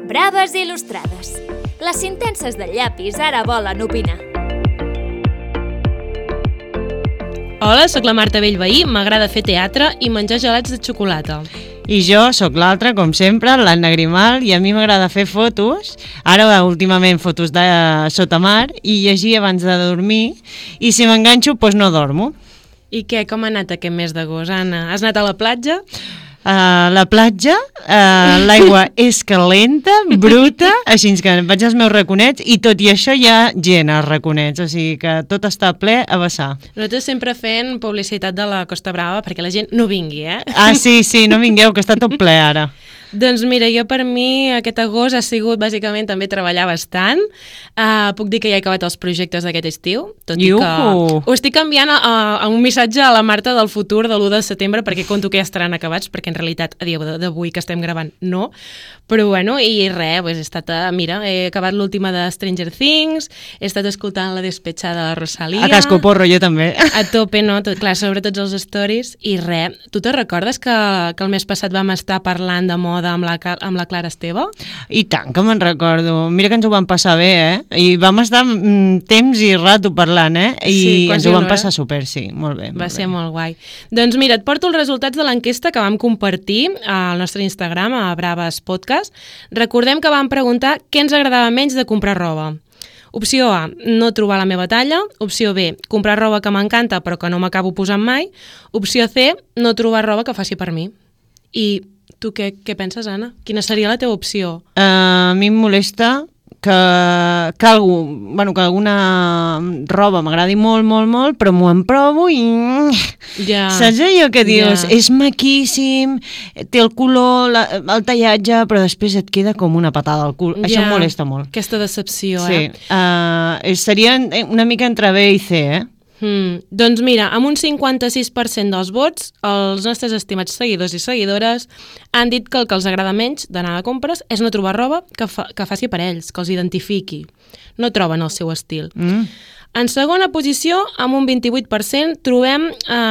Braves il·lustrades. Les sentences del llapis ara volen opinar. Hola, sóc la Marta Bellveí, m'agrada fer teatre i menjar gelats de xocolata. I jo sóc l'altra, com sempre, l'Anna Grimal, i a mi m'agrada fer fotos, ara últimament fotos de sota mar, i llegir abans de dormir, i si m'enganxo, doncs no dormo. I què, com ha anat aquest mes d'agost, Anna? Has anat a la platja? La platja, l'aigua és calenta, bruta, així que vaig als meus raconets i tot i això hi ha gent als raconets, o sigui que tot està ple a vessar. Nosaltres sempre fent publicitat de la Costa Brava perquè la gent no vingui, eh? Ah, sí, no vingueu, que està tot ple ara. Doncs mira, jo per mi aquest agost ha sigut bàsicament també treballar bastant. Puc dir que ja he acabat els projectes d'aquest estiu, tot i que ho estic canviant a un missatge a la Marta del futur de l'1 de setembre perquè conto que ja estaran acabats, perquè en realitat a dia d'avui que estem gravant no, però bueno, i res, doncs he estat, mira, he acabat l'última de Stranger Things, he estat escoltant La despetxada de Rosalia. A casco porro, jo també. A tope, no? Clar, sobre tots els stories, i res, tu te recordes que el mes passat vam estar parlant de moda amb la Clara Esteve? I tant que me'n recordo. Mira que ens ho vam passar bé, I vam estar temps i rato parlant, I sí, ens ho vam passar super, sí, molt bé. Va ser molt guai. Doncs mira, et porto els resultats de l'enquesta que vam compartir al nostre Instagram, a Braves Podcast. Recordem que vam preguntar què ens agradava menys de comprar roba. Opció A, no trobar la meva talla. Opció B, comprar roba que m'encanta però que no m'acabo posant mai. Opció C, no trobar roba que faci per mi. I tu què penses, Anna? Quina seria la teva opció? A mi em molesta que alguna roba m'agradi molt, molt, molt, però m'ho emprovo i... Ja. Saps allò que dius? És maquíssim, té el color, el tallatge, però després et queda com una patada al cul. Això em molesta molt. Aquesta decepció, Sí. Seria una mica entre B i C, Doncs mira, amb un 56% dels vots, els nostres estimats seguidors i seguidores han dit que el que els agrada menys d'anar de compres és no trobar roba que faci per ells, que els identifiqui. No troben el seu estil. En segona posició, amb un 28%, trobem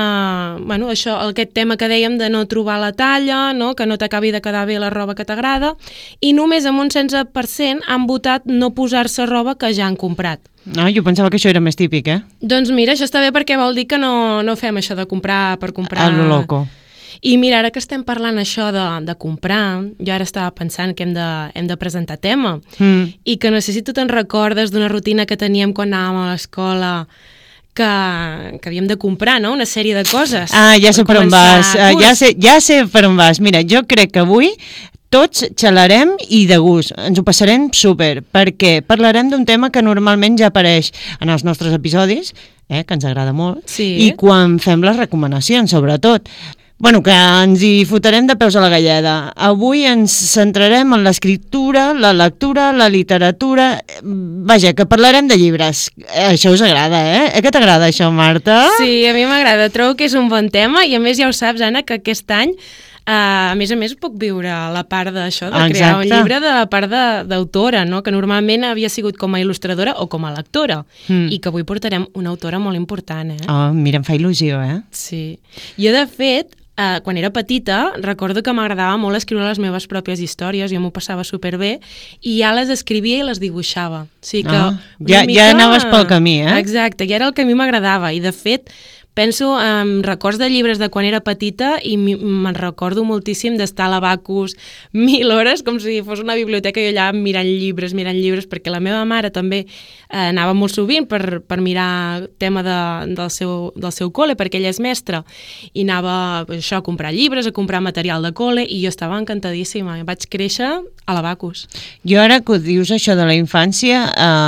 aquest tema que dèiem de no trobar la talla, no? Que no t'acabi de quedar bé la roba que t'agrada, i només amb un 16% han votat no posar-se roba que ja han comprat. Jo pensava que això era més típic, Doncs mira, això està bé perquè vol dir que no fem això de comprar per comprar. A lo loco. I mira, ara que estem parlant això de comprar, jo ara estava pensant que hem de presentar tema, i que no sé si tu te'n recordes d'una rutina que teníem quan anàvem a l'escola, que havíem de comprar, no? Una sèrie de coses. Ja sé per on vas, ja sé per on vas. Mira, jo crec que avui tots xalarem i de gust, ens ho passarem super, perquè parlarem d'un tema que normalment ja apareix en els nostres episodis, que ens agrada molt, i quan fem les recomanacions, sobretot. Que ens hi fotrem de peus a la galleda. Avui ens centrarem en l'escriptura, la lectura, la literatura... Vaja, que parlarem de llibres. Això us agrada, Que t'agrada això, Marta? Sí, a mi m'agrada. Trobo que és un bon tema i a més ja ho saps, Anna, que aquest any a més puc viure la part d'això, de crear un llibre de la part d'autora, no? Que normalment havia sigut com a il·lustradora o com a lectora, i que avui portarem una autora molt important, Mira, em fa il·lusió, Sí. Jo, de fet, quan era petita, recordo que m'agradava molt escriure les meves pròpies històries, jo m'ho passava superbé, i ja les escrivia i les dibuixava. O sigui que ja anaves pel camí, Exacte, ja era el que a mi m'agradava, i de fet penso en records de llibres de quan era petita i me'n recordo moltíssim d'estar a l'Abacus 1000 hores, com si fos una biblioteca, i allà mirant llibres, perquè la meva mare també anava molt sovint per mirar tema del seu col·le, perquè ella és mestra, i anava a comprar llibres, a comprar material de col·le, i jo estava encantadíssima. Vaig créixer a l'Abacus. Jo ara que dius això de la infància...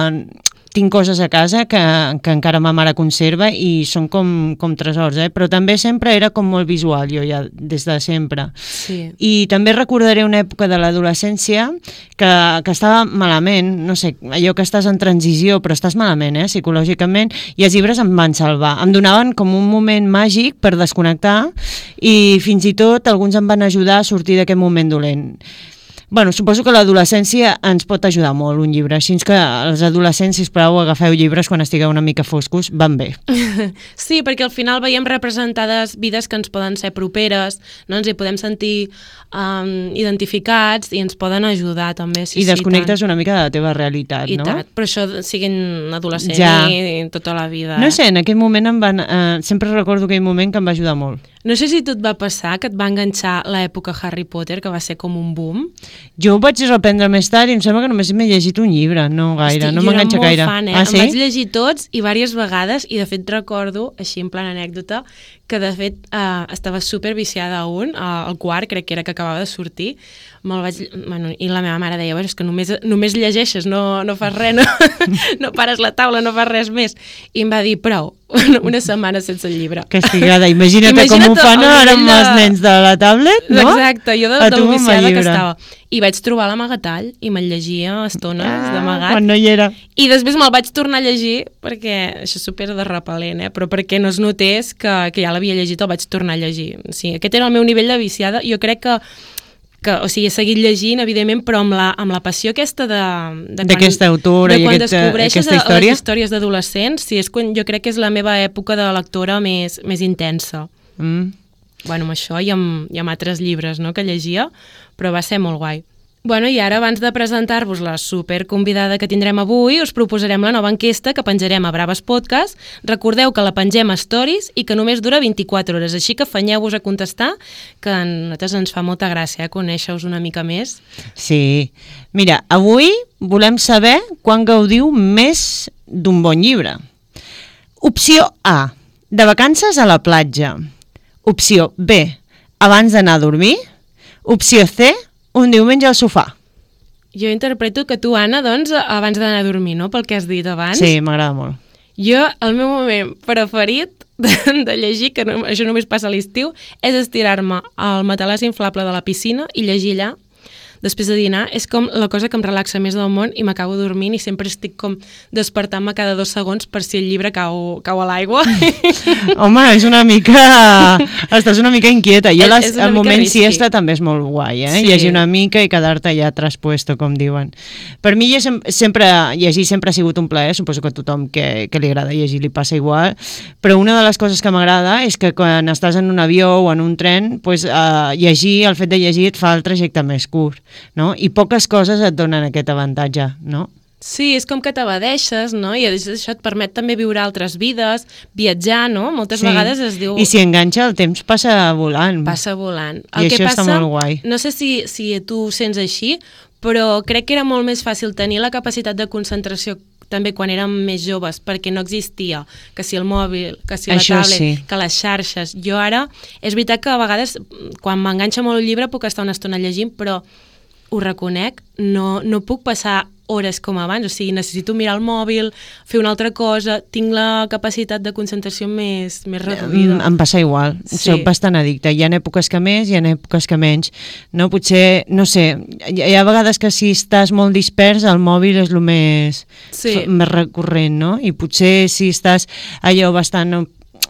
Tinc coses a casa que encara ma mare conserva i són com tresors, però també sempre era com molt visual, jo ja des de sempre. Sí. I també recordaré una època de l'adolescència que estava malament, no sé, allò que estàs en transició, però estàs malament, psicològicament, i els llibres em van salvar. Em donaven com un moment màgic per desconnectar i fins i tot alguns em van ajudar a sortir d'aquest moment dolent. Bueno, suposo que l'adolescència ens pot ajudar molt, un llibre. Així que els adolescents, sisplau, agafeu llibres quan estigueu una mica foscos, van bé. Sí, perquè al final veiem representades vides que ens poden ser properes, no? Ens hi podem sentir identificats i ens poden ajudar també. Sí, I desconnectes una mica de la teva realitat, no? I tant, però això siguin adolescents i tota la vida. No sé, en aquell moment sempre recordo aquell moment que em va ajudar molt. No sé si tu et va passar que et va enganxar l'època Harry Potter, que va ser com un boom. Jo ho vaig reprendre més tard i em sembla que només m'he llegit un llibre, no gaire, no m'enganxa gaire. Jo era molt fan, Ah, sí? Em vaig llegir tots i diverses vegades i de fet recordo, així en plan anècdota, que de fet estava super viciada a al quart, crec que era que acabava de sortir, i la meva mare deia, és que només llegeixes, no fas res, no pares la taula, no fas res més. I em va dir, prou, una setmana sense el llibre. Castigada, imagina't com ho fan ara amb els nens de la tablet, no? Exacte, jo de lo viciada que estava. I vaig trobar l'amagatall i me'l llegia estones d'amagat. Quan no hi era. I després me'l vaig tornar a llegir, perquè això és super de repel·lent, però perquè no es notés que ja l'havia llegit, el vaig tornar a llegir. O sigui, aquest era el meu nivell de viciada. Jo crec que o sigui, he seguit llegint, evidentment, però amb la passió aquesta d'aquesta autora i aquesta història. De quan descobreixes les històries d'adolescents, sí, jo crec que és la meva època de lectora més intensa. Bueno, amb això i amb altres llibres, no?, que llegia, però va ser molt guai. Bueno, i ara, abans de presentar-vos la superconvidada que tindrem avui, us proposarem la nova enquesta que penjarem a Braves Podcast. Recordeu que la pengem a Stories i que només dura 24 hores, així que afanyeu-vos a contestar, que a nosaltres ens fa molta gràcia conèixer-vos una mica més. Sí. Mira, avui volem saber quan gaudiu més d'un bon llibre. Opció A, de vacances a la platja. Opció B, abans d'anar a dormir. Opció C, un diumenge al sofà. Jo interpreto que tu, Anna, doncs, abans d'anar a dormir, no?, pel que has dit abans. Sí, m'agrada molt. Jo, el meu moment preferit de llegir, que això només passa a l'estiu, és estirar-me al matalàs inflable de la piscina i llegir allà després de dinar. És com la cosa que em relaxa més del món i m'acabo dormint i sempre estic com despertant-me cada 2 segons per si el llibre cau a l'aigua. Home, és una mica... Estàs una mica inquieta. Jo el moment siesta també és molt guai, eh? Sí. Llegir una mica i quedar-te ja traspuesto, com diuen. Per mi llegir sempre ha sigut un plaer, suposo que a tothom que li agrada llegir li passa igual, però una de les coses que m'agrada és que quan estàs en un avió o en un tren, pues, llegir, el fet de llegir et fa el trajecte més curt. No? I poques coses et donen aquest avantatge, no? Sí, és com que t'abadeixes, no? I això et permet també viure altres vides, viatjar, no? Moltes vegades es diu... I si enganxa, el temps passa volant. Passa volant. I això està molt guai. No sé si tu ho sents així, però crec que era molt més fàcil tenir la capacitat de concentració també quan érem més joves, perquè no existia que si el mòbil, que si la tablet, que les xarxes. Jo ara, és veritat que a vegades, quan m'enganxa molt el llibre, puc estar una estona llegint, però ho reconec, no puc passar hores com abans, o sigui, necessito mirar el mòbil, fer una altra cosa, tinc la capacitat de concentració més reduïda. Em passa igual, soc bastant addicta. Hi ha èpoques que més, hi ha èpoques que menys. No, potser, no sé, hi ha vegades que si estàs molt dispers, el mòbil és el més recurrent, no? I potser si estàs allò bastant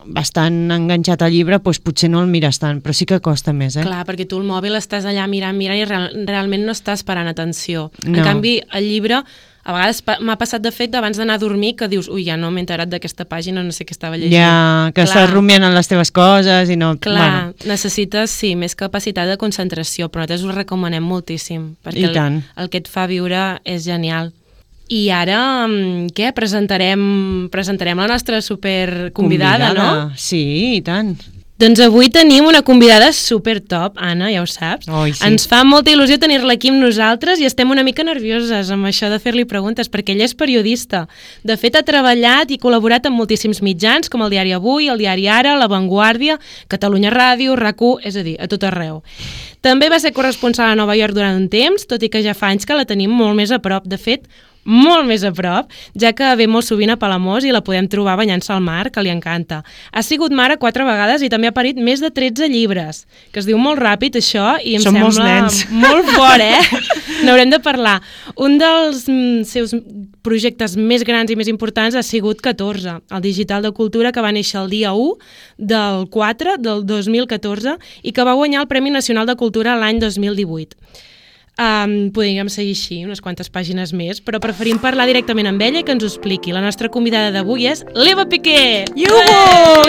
enganxat al llibre, doncs potser no el mires tant, però sí que costa més, eh? Clar, perquè tu el mòbil estàs allà mirant i realment no estàs parant atenció. No. En canvi, el llibre, a vegades m'ha passat de fet abans d'anar a dormir que dius, ui, ja no m'he enterat d'aquesta pàgina, no sé què estava llegint. Ja, que estàs rumiant en les teves coses i no... Clar, necessites, sí, més capacitat de concentració, però nosaltres ho recomanem moltíssim, perquè el que et fa viure és genial. I ara, què? Presentarem la nostra superconvidada, no? Sí, i tant. Doncs avui tenim una convidada super top, Anna, ja ho saps. Sí. Ens fa molta il·lusió tenir-la aquí amb nosaltres i estem una mica nervioses amb això de fer-li preguntes, perquè ella és periodista. De fet, ha treballat i col·laborat amb moltíssims mitjans, com el Diari Avui, el Diari Ara, La Vanguardia, Catalunya Ràdio, RAC1, és a dir, a tot arreu. També va ser corresponsal a Nova York durant un temps, tot i que ja fa anys que la tenim molt més a prop. De fet, molt més a prop, ja que ve molt sovint a Palamós i la podem trobar banyant-se al mar, que li encanta. Ha sigut mare 4 vegades i també ha parit més de 13 llibres, que es diu molt ràpid això i em sembla molt fort, N'haurem de parlar. Un dels seus projectes més grans i més importants ha sigut 14, el Digital de Cultura, que va néixer el dia 1 del 4 del 2014 i que va guanyar el Premi Nacional de Cultura l'any 2018. podríem seguir així unes quantes pàgines més, però preferim parlar directament amb ella i que ens ho expliqui. La nostra convidada d'avui és l'Eva Piqué! Iuhu!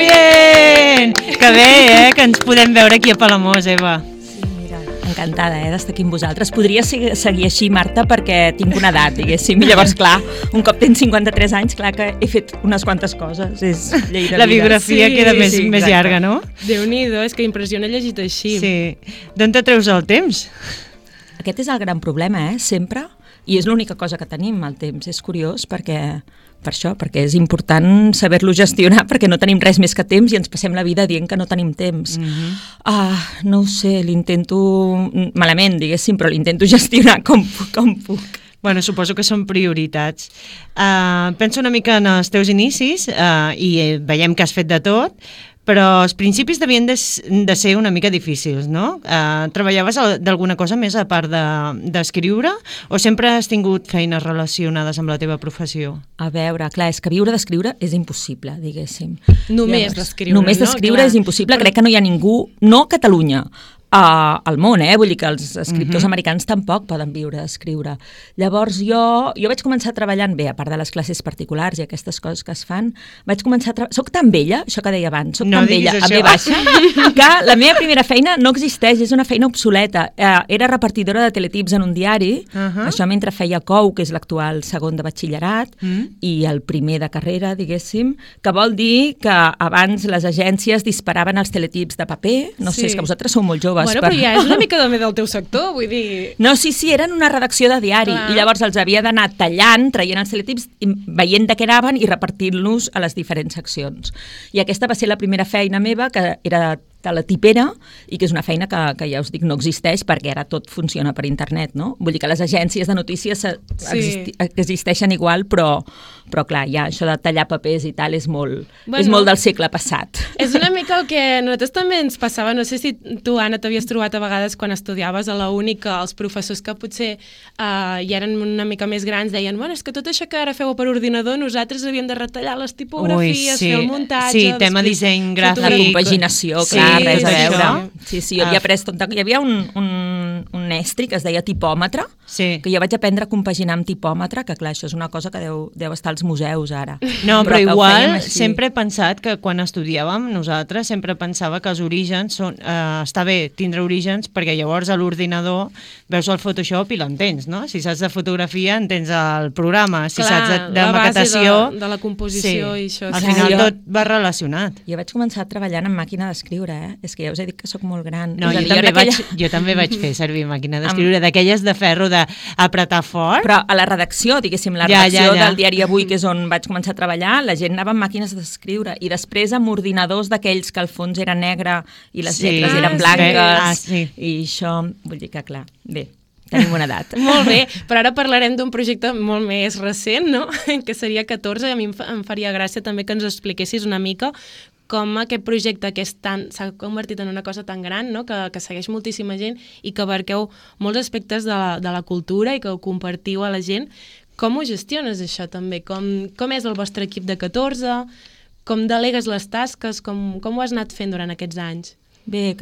Bien! Que bé, que ens podem veure aquí a Palamós, Eva. Sí, mira, encantada d'estar aquí amb vosaltres. Podria seguir així, Marta, perquè tinc una edat, diguéssim, i llavors, clar, un cop tens 53 anys, clar que he fet unes quantes coses, és llei de vida. La biografia queda més llarga, no? Déu-n'hi-do, és que impressiona llegit així. Sí. D'on te treus el temps? Aquest és el gran problema, sempre, i és l'única cosa que tenim, el temps. És curiós perquè és important saber-lo gestionar, perquè no tenim res més que temps i ens passem la vida dient que no tenim temps. No ho sé, l'intento malament, diguéssim, però l'intento gestionar com puc. Bueno, suposo que són prioritats. Penso una mica en els teus inicis i veiem que has fet de tot, però els principis devien de ser una mica difícils, no? Treballaves d'alguna cosa més a part d'escriure o sempre has tingut feines relacionades amb la teva professió? A veure, clar, és que viure d'escriure és impossible, diguéssim. Només d'escriure, Només d'escriure és impossible, crec que no hi ha ningú, no a Catalunya, al món, vull dir que els escriptors americans tampoc poden viure d'escriure. Llavors jo vaig començar treballant bé, a part de les classes particulars i aquestes coses que es fan, vaig començar a treballar... Soc tan vella, això que deia abans, tan vella, a B baixa, que la meva primera feina no existeix, és una feina obsoleta. Era repartidora de teletips en un diari, això mentre feia COU, que és l'actual segon de batxillerat, i el primer de carrera, diguéssim, que vol dir que abans les agències disparaven els teletips de paper, no sé, és que vosaltres sou molt joves. Bueno, però ja és una mica també del teu sector, vull dir... No, sí, eren una redacció de diari, i llavors els havia d'anar tallant, traient els teletips, veient de què anaven i repartint-los a les diferents seccions. I aquesta va ser la primera feina meva, que era teletipera, i que és una feina que ja us dic no existeix perquè ara tot funciona per internet, no? Vull dir que les agències de notícies existeixen igual, però clar, ja això de tallar papers i tal és molt del segle passat. És una mica el que a nosaltres també ens passava, no sé si tu, Anna, t'havies trobat a vegades quan estudiaves a la uni que els professors que potser ja eren una mica més grans deien, bueno, és que tot això que ara feu per ordinador nosaltres havíem de retallar les tipografies, fer el muntatge... Sí, tema disseny gràfic... La compaginació, clar, res a veure. Sí, jo havia après hi havia un estri que es deia tipòmetre, que jo vaig aprendre a compaginar amb tipòmetre, que clar, això és una cosa que deu estar als museus ara. No, però igual sempre he pensat que quan estudiàvem nosaltres sempre pensava que els orígens està bé tindre orígens perquè llavors a l'ordinador veus el Photoshop i l'entens, no? Si saps de fotografia entens el programa, si saps de maquetació... de la composició i això. Al final tot va relacionat. Jo vaig començar treballant amb màquina d'escriure, És que ja us he dit que sóc molt gran. No, jo també vaig fer servir màquina d'escriure, d'aquelles de ferro d'apretar fort. Però a la redacció, diguéssim, la redacció del diari Avui, que és on vaig començar a treballar, la gent anava amb màquines d'escriure i després amb ordinadors d'aquells que al fons era negre i les lletres eren blanques i això, vull dir que clar, bé, tenim una edat. Molt bé, però ara parlarem d'un projecte molt més recent, no? Que seria 14, i a mi em faria gràcia també que ens expliquessis una mica com aquest projecte que s'ha convertit en una cosa tan gran, no? que segueix moltíssima gent i que abarqueu molts aspectes de la cultura i que ho compartiu a la gent. Com ho gestiones, això, també? Com és el vostre equip de 14? Com delegues les tasques? Com ho has anat fent durant aquests anys? Bé,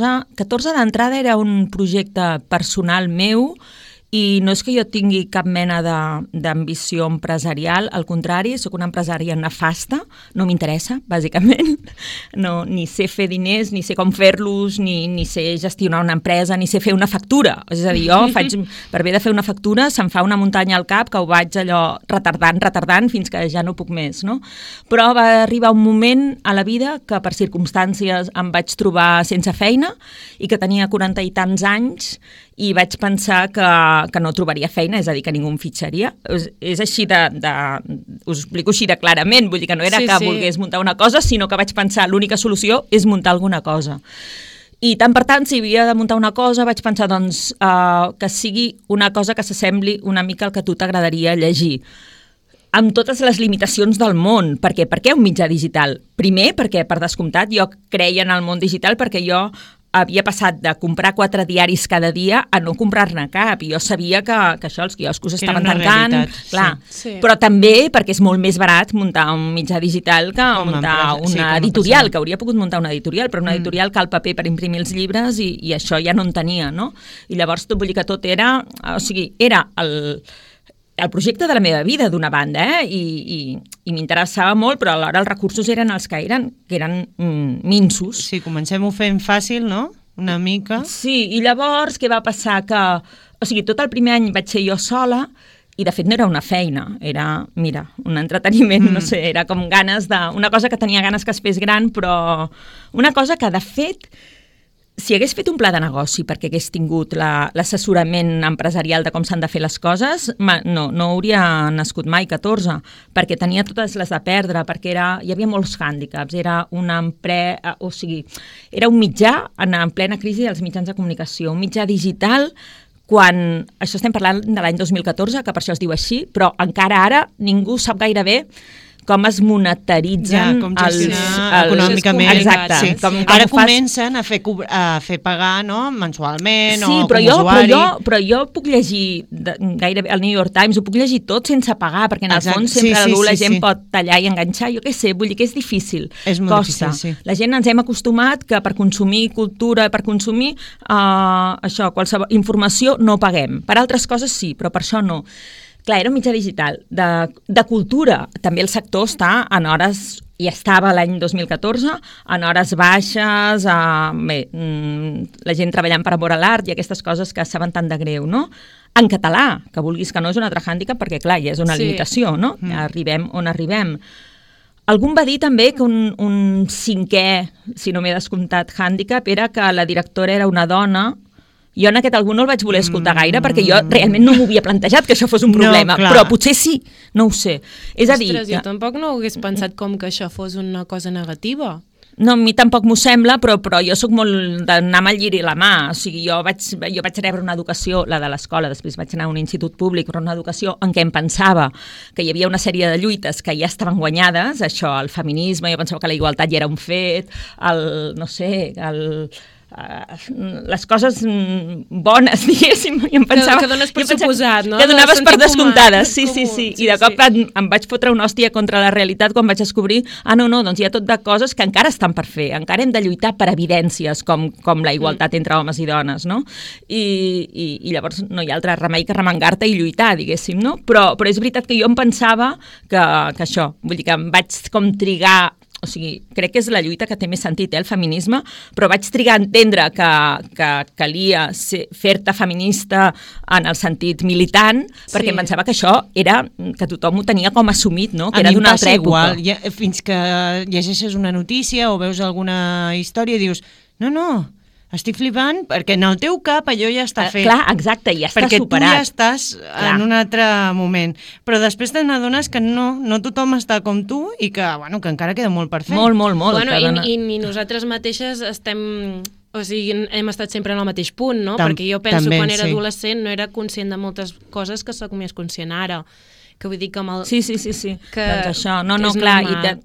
14 d'entrada era un projecte personal meu i no és que jo tingui cap mena d'ambició empresarial, al contrari, sóc una empresària nefasta, no m'interessa, bàsicament. No, ni sé fer diners, ni sé com fer-los, ni sé gestionar una empresa, ni sé fer una factura. És a dir, jo per haver de fer una factura se'm fa una muntanya al cap que ho vaig allò retardant fins que ja no puc més, no? Però va arribar un moment a la vida que per circumstàncies em vaig trobar sense feina i que tenia 40 i tants anys i vaig pensar que no trobaria feina, és a dir, que ningú em fitxaria. És així us explico així de clarament, vull dir que no era que volgués muntar una cosa, sinó que vaig pensar l'única solució és muntar alguna cosa. I tant per tant, si havia de muntar una cosa, vaig pensar doncs, que sigui una cosa que s'assembli una mica al que a tu t'agradaria llegir. Amb totes les limitacions del món. Per què un mitjà digital? Primer, perquè, per descomptat, jo creia en el món digital perquè jo havia passat de comprar 4 diaris cada dia a no comprar-ne cap, i jo sabia que això, els quioscos estaven tancant, clar, sí. Però també perquè és molt més barat muntar un mitjà digital que muntar una editorial, que hauria pogut muntar una editorial, però una editorial cal paper per imprimir els llibres i això ja no en tenia, no? I llavors vull dir que tot era, o sigui, era el projecte de la meva vida, d'una banda, i m'interessava molt, però alhora els recursos eren els que eren minsos. Sí, comencem-ho fent fàcil, no? Una mica. Sí, i llavors què va passar? O sigui, tot el primer any vaig ser jo sola, i de fet no era una feina, era, mira, un entreteniment, no sé, era com ganes una cosa que tenia ganes que es fes gran, però una cosa que de fet, si hagués fet un pla de negoci perquè hagués tingut l'assessorament empresarial de com s'han de fer les coses, no hauria nascut mai 14, perquè tenia totes les de perdre, perquè hi havia molts hàndicaps, era o sigui, era un mitjà en plena crisi dels mitjans de comunicació, un mitjà digital, quan, això estem parlant de l'any 2014, que per això es diu així, però encara ara ningú sap gaire bé com es monetaritzen com gestionar econòmicament. Exacte. Sí. Ara comencen a fer pagar, no?, mensualment, sí, o com a usuari. Però jo puc llegir gairebé el New York Times, ho puc llegir tot sense pagar, perquè en el fons sempre la gent pot tallar i enganxar, jo què sé, vull dir que és difícil. És molt difícil, sí. La gent ens hem acostumat que per consumir cultura, per consumir qualsevol informació no paguem. Per altres coses sí, però per això no. Clar, era un mitjà digital. De cultura, també el sector està en hores, i estava l'any 2014, en hores baixes, la gent treballant per amor a l'art i aquestes coses que saben tant de greu, no? En català, que vulguis que no, és un altre hàndicap, perquè clar, ja és una limitació, no? Arribem on arribem. Algú va dir també que un cinquè, si no m'he descomptat, hàndicap, era que la directora era una dona. Jo en aquest algú no el vaig voler escoltar gaire, perquè jo realment no m'ho havia plantejat que això fos un problema, però potser sí, no ho sé. És a dir... Ostres, jo tampoc no ho hagués pensat com que això fos una cosa negativa. No, a mi tampoc m'ho sembla, però jo sóc molt d'anar amb el lliri a la mà. O sigui, jo vaig rebre una educació, la de l'escola, després vaig anar a un institut públic, però una educació en què em pensava que hi havia una sèrie de lluites que ja estaven guanyades, això, el feminisme, jo pensava que la igualtat ja era un fet, les coses bones, diguéssim, i em pensava... Que dones per suposat, no? Que donaves per descomptades, sí. I de cop em vaig fotre una hòstia contra la realitat quan vaig descobrir, no, doncs hi ha tot de coses que encara estan per fer, encara hem de lluitar per evidències, com la igualtat entre homes i dones, no? I llavors no hi ha altre remei que remengar-te i lluitar, diguéssim, no? Però és veritat que jo em pensava que això, vull dir que em vaig com trigar. O sigui, crec que és la lluita que té més sentit, el feminisme, però vaig trigar a entendre que calia fer-te feminista en el sentit militant, perquè em pensava que això era, que tothom ho tenia com assumit, no? Que era d'una altra època. Igual, fins que llegeixes una notícia o veus alguna història i dius, no, estic flipant perquè en el teu cap allò ja està fet. Clar, exacte, ja està perquè superat. Perquè tu ja estàs en un altre moment. Però després te n'adones que no tothom està com tu i que encara queda molt per fer. Molt. Bueno, i nosaltres mateixes estem... O sigui, hem estat sempre en el mateix punt, no? Perquè jo penso que quan era adolescent no era conscient de moltes coses que soc més conscient ara. Que vull dir que amb el... Sí. Que doncs això, clar.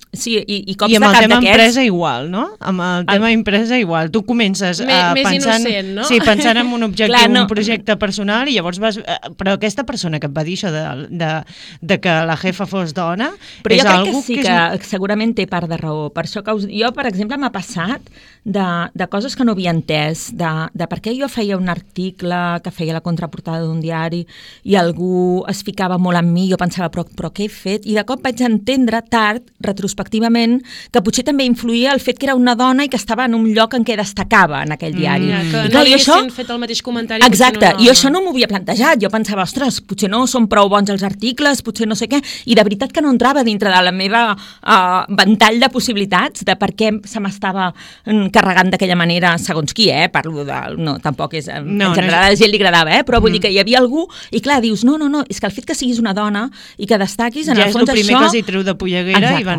I cops I amb de el cap tema d'aquests... empresa igual, no? Amb el tema empresa igual. Tu comences més pensant... innocent, no? Sí, pensant en un objectiu, un projecte personal, i llavors vas... Però aquesta persona que et va dir això de que la jefa fos dona... Però jo crec que sí, que segurament té part de raó. Per això que jo, per exemple, m'ha passat de coses que no havia entès, de per què jo feia un article que feia la contraportada d'un diari i algú es ficava molt en mi, jo pensava, però què he fet? I de cop vaig entendre tard, retrospectivament, que potser també influïa el fet que era una dona i que estava en un lloc en què destacava en aquell diari. Que no li haguessin fet el mateix comentari. Exacte, i això no m'ho havia plantejat. Jo pensava, ostres, potser no són prou bons els articles, potser no sé què, i de veritat que no entrava dintre de la meva ventall de possibilitats de per què se m'estava carregant d'aquella manera, segons qui, parlo de... No, tampoc és... En general a la gent li agradava, però vull dir que hi havia algú, i clar, dius, no, és que el fet que siguis una dona i que destaquis, en el fons això... Ja és el primer que els hi treu de polleguera i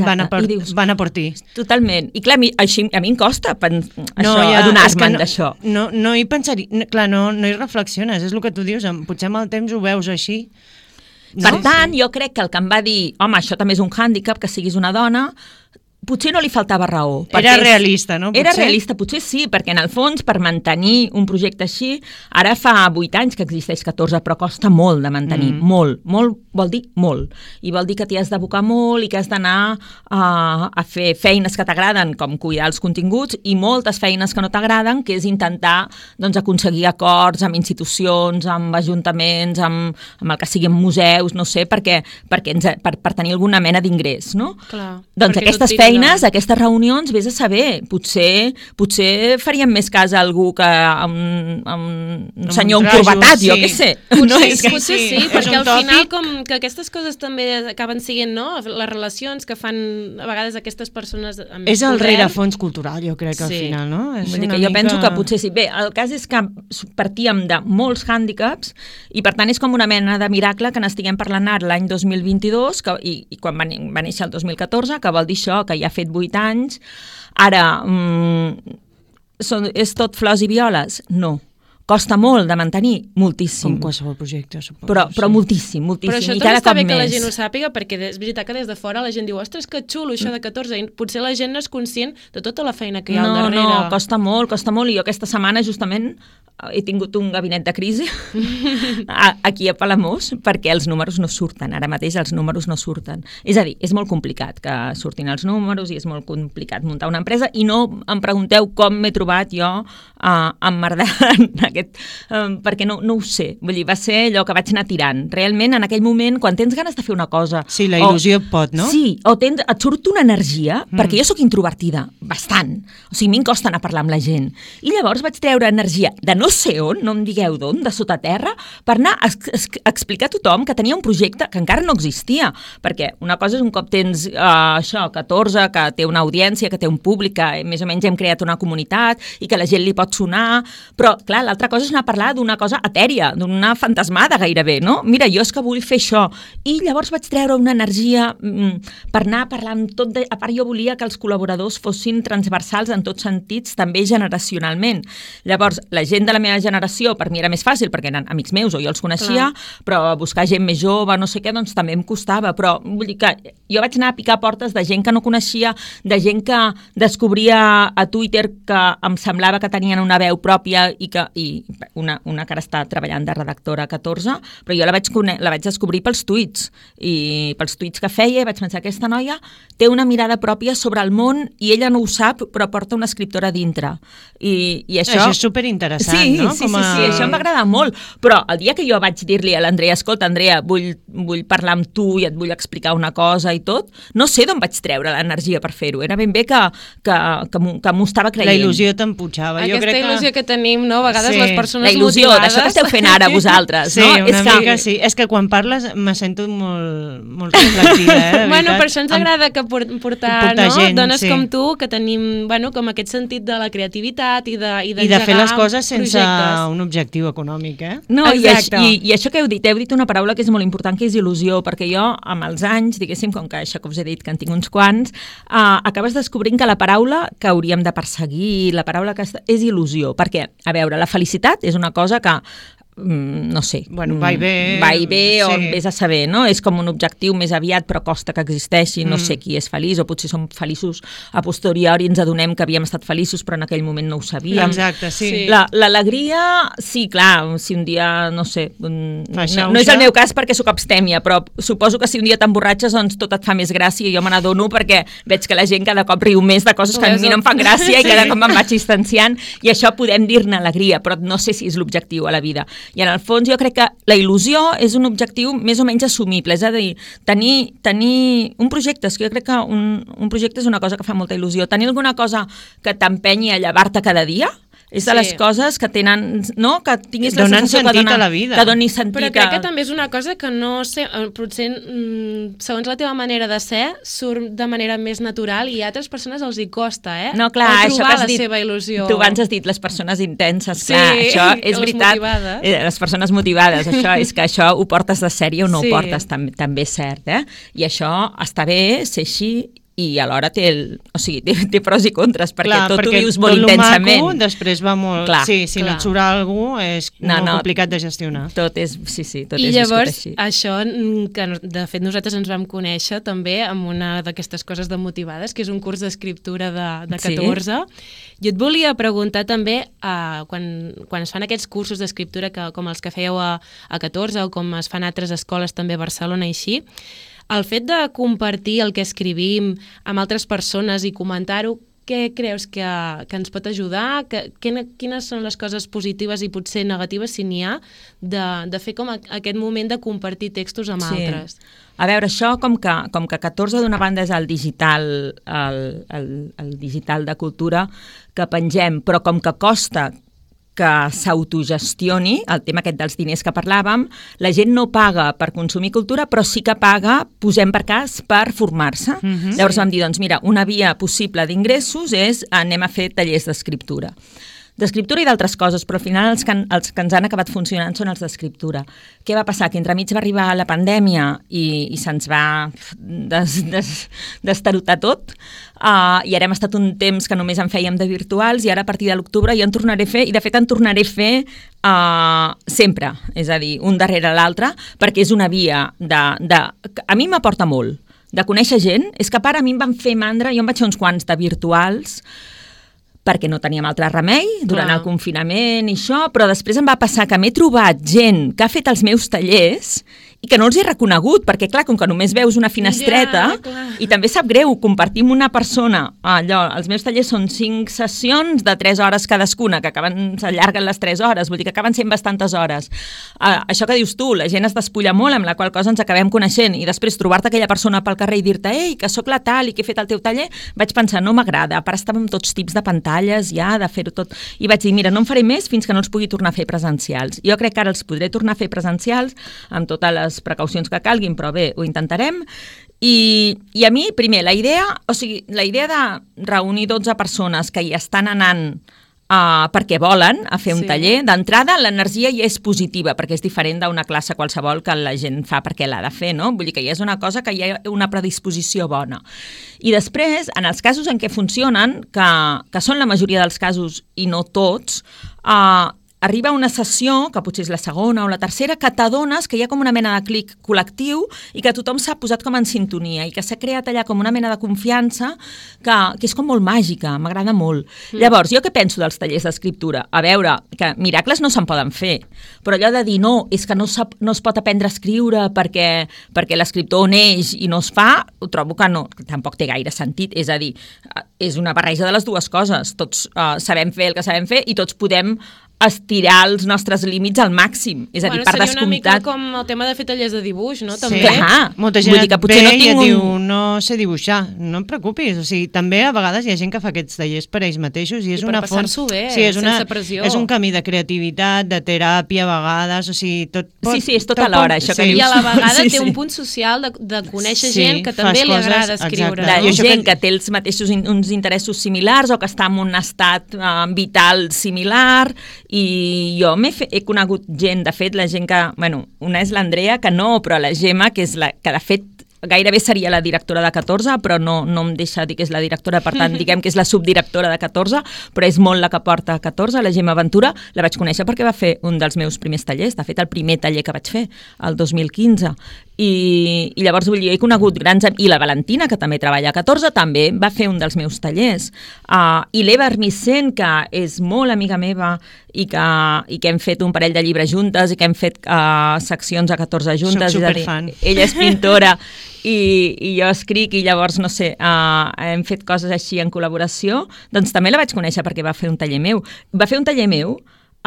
van a per ti. Totalment. I clar, a mi em costa adonar-me'n d'això. No hi pensaria... Clar, no hi reflexiones, és el que tu dius, potser amb el temps ho veus així. Per tant, jo crec que el que em va dir, home, això també és un hàndicap, que siguis una dona, potser no li faltava raó. Era realista, no? Era realista, potser sí, perquè en el fons, per mantenir un projecte així, ara fa 8 anys que existeix 14, però costa molt de mantenir, molt vol dir molt. I vol dir que t'hi has d'abocar molt i que has d'anar a fer feines que t'agraden, com cuidar els continguts, i moltes feines que no t'agraden, que és intentar doncs, aconseguir acords amb institucions, amb ajuntaments, amb el que sigui, amb museus, no sé, per tenir alguna mena d'ingrés, no? Clar, doncs aquestes feines, aquestes reunions, vés a saber, potser faríem més cas a algú que a un senyor encorbatat, jo què sé. Potser sí, perquè al final com que aquestes coses també acaben sent, no? Les relacions que fan a vegades aquestes persones amb és el rerefons cultural, jo crec, al final, no? Vull dir que jo penso que potser sí. Bé, el cas és que partíem de molts hàndicaps i per tant és com una mena de miracle que n'estiguem parlant ara l'any 2022 i quan va néixer el 2014, que vol dir això, que ja ha fet 8 anys. Ara, és tot flors i violes? No. Costa molt de mantenir, moltíssim. Com qualsevol projecte, suposo. Però moltíssim. Però això també està bé que la gent ho sàpiga, perquè és veritat que des de fora la gent diu, ostres, que xulo això de 14, i potser la gent no és conscient de tota la feina que hi ha al darrere. No, costa molt, i jo aquesta setmana justament he tingut un gabinet de crisi aquí a Palamós, perquè els números no surten, ara mateix els números no surten. És a dir, és molt complicat que surtin els números i és molt complicat muntar una empresa i no em pregunteu com m'he trobat jo emmerdant perquè no ho sé. Vull dir, va ser allò que vaig anar tirant. Realment, en aquell moment, quan tens ganes de fer una cosa... Sí, la il·lusió pot, no? Sí, o et surt una energia, perquè jo sóc introvertida, bastant. O sigui, a mi em costa anar a parlar amb la gent. I llavors vaig treure energia de no sé on, no em digueu d'on, de sota terra, per anar a explicar a tothom que tenia un projecte que encara no existia. Perquè una cosa és un cop tens 14, que té una audiència, que té un públic, que més o menys hem creat una comunitat i que la gent li pot sonar, però, clar, l'altra cosa és anar a parlar d'una cosa etèria, d'una fantasmada gairebé, no? Mira, jo és que vull fer això. I llavors vaig treure una energia per anar a parlar amb tot. A part, jo volia que els col·laboradors fossin transversals en tots sentits, també generacionalment. Llavors, la gent de la meva generació, per mi era més fàcil, perquè eren amics meus o jo els coneixia, però buscar gent més jove, no sé què, doncs també em costava. Però vull dir que jo vaig anar a picar portes de gent que no coneixia, de gent que descobria a Twitter que em semblava que tenien una veu pròpia i una que ara està treballant de redactora a 14, però jo la vaig descobrir pels tuits, i pels tuits que feia, i vaig pensar, aquesta noia té una mirada pròpia sobre el món i ella no ho sap, però porta una escriptora dintre. I això és superinteressant, no? Sí, això em va agradar molt, però el dia que jo vaig dir-li a l'Andrea, escolta, Andrea, vull parlar amb tu i et vull explicar una cosa i tot, no sé d'on vaig treure l'energia per fer-ho, era ben bé que m'ho estava creient. La il·lusió t'emputxava. Aquesta il·lusió que tenim, no? A vegades les persones la il·lusió, motivades... d'això que esteu fent ara vosaltres, sí, no? Una mica sí. És que quan parles me sento molt reflectida, de veritat. Bueno, per això ens agrada que portar gent, dones com tu, que tenim, com aquest sentit de la creativitat i de fer les coses sense un objectiu econòmic, No, i això que heu dit una paraula que és molt important, que és il·lusió, perquè jo, amb els anys, diguéssim, com que això que us he dit, que en tinc uns quants, acabes descobrint que la paraula que hauríem de perseguir, la paraula que és il·lusió, perquè, a veure, la felicitat és una cosa que no sé, va i bé o vés a saber, no? És com un objectiu més aviat, però costa que existeixi, no sé qui és feliç, o potser som feliços a posteriori, ens adonem que havíem estat feliços però en aquell moment no ho sabíem. Exacte, sí. L'alegria, sí, clar, si un dia, no sé, no és el meu cas perquè sóc abstèmia, però suposo que si un dia t'emborratxes, doncs tot et fa més gràcia, i jo me n'adono perquè veig que la gent cada cop riu més de coses que a mi no em fan gràcia i cada cop me'n vaig distanciant, i això podem dir-ne alegria, però no sé si és l'objectiu a la vida. I en el fons jo crec que la il·lusió és un objectiu més o menys assumible, és a dir, tenir un projecte, és que jo crec que un projecte és una cosa que fa molta il·lusió, tenir alguna cosa que t'empenyi a llevar-te cada dia, és de les coses que tenen, no? Que tinguis la sensació que doni sentit. Però crec que també és una cosa que no sé, potser segons la teva manera de ser surt de manera més natural i a altres persones els hi costa, No, clar, això que has dit, la seva il·lusió. Tu abans has dit les persones intenses, clar, això és veritat. Les persones motivades, això és que això ho portes de sèrie o no ho portes, també és cert, I això està bé ser així, i alhora té pros i contres, perquè tot ho vius molt tot lo intensament. maco després va molt... Clar, si no et surt algú és molt complicat de gestionar. Tot és, tot I és llavors, així. això, que de fet nosaltres ens vam conèixer també amb una d'aquestes coses de motivades, que és un curs d'escriptura de 14. Jo et volia preguntar també, quan es fan aquests cursos d'escriptura com els que fèieu a 14 o com es fan a altres escoles també a Barcelona i així, el fet de compartir el que escrivim amb altres persones i comentar-ho, què creus que ens pot ajudar? Quines són les coses positives i potser negatives, si n'hi ha, de fer com aquest moment de compartir textos amb altres? A veure, això com que 14 d'una banda és el digital, el digital de cultura que pengem, però com que costa que s'autogestioni, el tema aquest dels diners que parlàvem, la gent no paga per consumir cultura, però sí que paga, posem per cas, per formar-se. Llavors vam dir, doncs mira, una via possible d'ingressos és anem a fer tallers d'escriptura i d'altres coses, però al final els que ens han acabat funcionant són els d'escriptura. Què va passar? Que entremig va arribar la pandèmia i se'ns va destarotar tot, i ara hem estat un temps que només en fèiem de virtuals, i ara a partir de l'octubre jo en tornaré a fer, i de fet en tornaré a fer sempre, és a dir, un darrere l'altre, perquè és una via a mi m'aporta molt, de conèixer gent. És que a part a mi em van fer mandra, jo em vaig fer uns quants de virtuals, perquè no teníem altre remei durant el confinament i això, però després em va passar que m'he trobat gent que ha fet els meus tallers i que no els he reconegut, perquè clar, com que només veus una finestreta, i també sap greu, compartir amb una persona, els meus tallers són 5 sessions de 3 hores cadascuna, que s'allarguen les 3 hores, vull dir que acaben sent bastantes hores. Això que dius tu, la gent es despulla molt, amb la qual cosa ens acabem coneixent, i després trobar-te aquella persona pel carrer i dir-te, ei, que sóc la tal i que he fet el teu taller, vaig pensar, no m'agrada, a part estàvem tots tips de pantalles ja, de fer-ho tot, i vaig dir, mira, no en faré més fins que no els pugui tornar a fer presencials. Jo crec que ara els podré tornar a fer presencials amb totes les precaucions que calguin, però bé, ho intentarem. I a mi, primer, la idea de reunir 12 persones que hi estan anant perquè volen a fer un taller, d'entrada l'energia ja és positiva, perquè és diferent d'una classe qualsevol que la gent fa perquè l'ha de fer, no? Vull dir que ja és una cosa que hi ha una predisposició bona. I després, en els casos en què funcionen, que són la majoria dels casos i no tots, arriba una sessió, que potser és la segona o la tercera, que t'adones que hi ha com una mena de clic col·lectiu i que tothom s'ha posat com en sintonia i que s'ha creat allà com una mena de confiança que és com molt màgica, m'agrada molt. Llavors, jo què penso dels tallers d'escriptura? A veure, que miracles no se'n poden fer, però allò de dir no, és que no es pot aprendre a escriure perquè l'escriptor neix i no es fa, ho trobo que no, tampoc té gaire sentit, és a dir, és una barreja de les dues coses, tots sabem fer el que sabem fer i tots podem estirar els nostres límits al màxim, és a dir, per descomptat. Seria una mica com el tema de fer tallers de dibuix, no? També. Clar, molta gent diu, no sé dibuixar, no em preocupis, o sigui, també a vegades hi ha gent que fa aquests tallers per ells mateixos i és una font... bé, sense pressió. És un camí de creativitat, de teràpia a vegades, o sigui, tot... Sí, és tot alhora, això que dius. I a la vegada té un punt social de conèixer gent que també li agrada escriure. Hi ha gent que té els mateixos uns interessos similars o que està en un estat vital similar. I jo he conegut gent, de fet, la gent que... Bueno, una és l'Andrea, que no, però la Gemma, que és la que de fet gairebé seria la directora de 14, però no em deixa dir que és la directora, per tant, diguem que és la subdirectora de 14, però és molt la que porta 14, la Gemma Ventura. La vaig conèixer perquè va fer un dels meus primers tallers, de fet, el primer taller que vaig fer, el 2015. I llavors, vull dir, he conegut grans... I la Valentina, que també treballa a 14, també va fer un dels meus tallers. I l'Eva Armicent, que és molt amiga meva i que hem fet un parell de llibres juntes i que hem fet seccions a 14 juntes. Soc superfan. Ella és pintora i jo escric i llavors, no sé, hem fet coses així en col·laboració. Doncs també la vaig conèixer perquè va fer un taller meu. Va fer un taller meu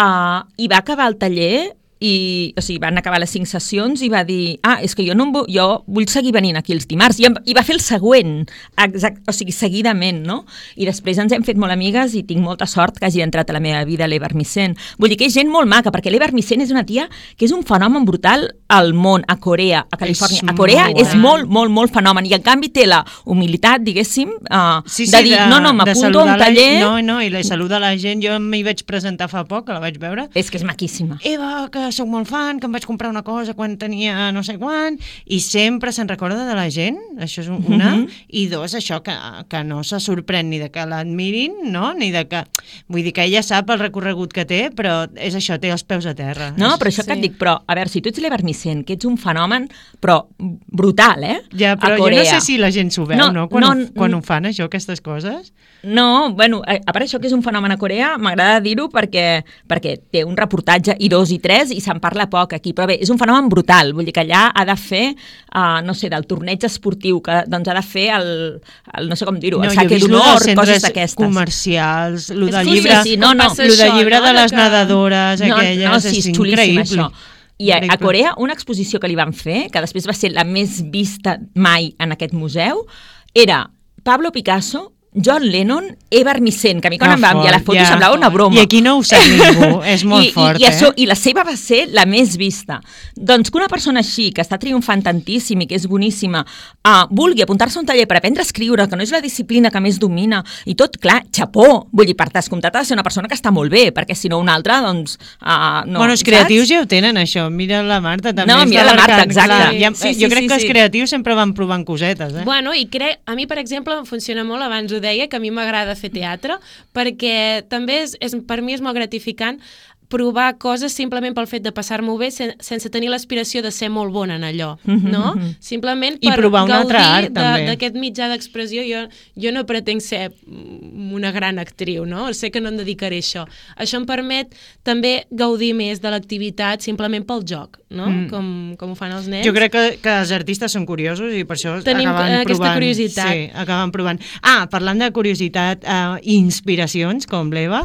i va acabar el taller... o sigui, van acabar les 5 sessions i va dir, és que jo vull seguir venint aquí els dimarts, i va fer el següent, o sigui, seguidament, no? I després ens hem fet molt amigues i tinc molta sort que hagi entrat a la meva vida l'Eva Armicent. Vull dir que és gent molt maca, perquè l'Eva Armicent és una tia que és un fenomen brutal al món, a Corea, a Califòrnia. A Corea és molt, molt, molt fenomen, i en canvi té la humilitat, diguéssim, de dir, no, m'apunto a un taller... No, i la saluda la gent, jo m'hi vaig presentar fa poc, que la vaig veure. És que és maquíssima. Eva, que sóc molt fan, que em vaig comprar una cosa quan tenia no sé quan, i sempre se'n recorda de la gent, això és una, i dos, això, que no se sorprèn ni de que l'admirin, no? Ni de que... Vull dir que ella sap el recorregut que té, però és això, té els peus a terra. No, però això que et dic, però, a veure, si tu ets l'Evermicent, que ets un fenomen, però brutal, Ja, però jo no sé si la gent s'ho veu, no? Quan ho fan, això, aquestes coses. No, bueno, a part això que és un fenomen a Corea, m'agrada dir-ho perquè té un reportatge i 2 i 3 i se'n parla poc aquí, però bé, és un fenomen brutal, vull dir que allà ha de fer, no sé, del torneig esportiu, que doncs ha de fer el no sé com dir-ho, el saque d'honor, coses d'aquestes. Comercials, lo del llibre, lo del llibre de les nedadores, aquelles, és increïble. I a Corea, una exposició que li van fer, que després va ser la més vista mai en aquest museu, era Pablo Picasso, John Lennon, Evermicent, que a mi quan em va enviar la foto semblava una broma. I aquí no ho sap ningú, és molt fort. I la seva va ser la més vista. Doncs que una persona així, que està triomfant tantíssim i que és boníssima, vulgui apuntar-se a un taller per aprendre a escriure, que no és la disciplina que més domina, i tot, clar, xapó. Vull dir, per descomptat ha de ser una persona que està molt bé, perquè si no una altra, doncs... no, bueno, els creatius ja ho tenen, això. Mira la Marta, també. No, mira la Marta, exacte. Jo crec que els creatius sempre van provant cosetes, Bueno, i a mi, per exemple, em funciona molt, abans ho deia, que a mi m'agrada fer teatre, perquè també per mi és molt gratificant provar coses simplement pel fet de passar-m'ho bé sense tenir l'aspiració de ser molt bona en allò, no? Simplement per gaudir d'aquest mitjà d'expressió. Jo no pretenc ser una gran actriu, no? Sé que no em dedicaré a això. Això em permet també gaudir més de l'activitat simplement pel joc, no? Com ho fan els nens. Jo crec que els artistes són curiosos i per això tenim acaben aquesta provant. Curiositat. Sí, acaben provant. Parlant de curiositat i inspiracions, com l'Eva,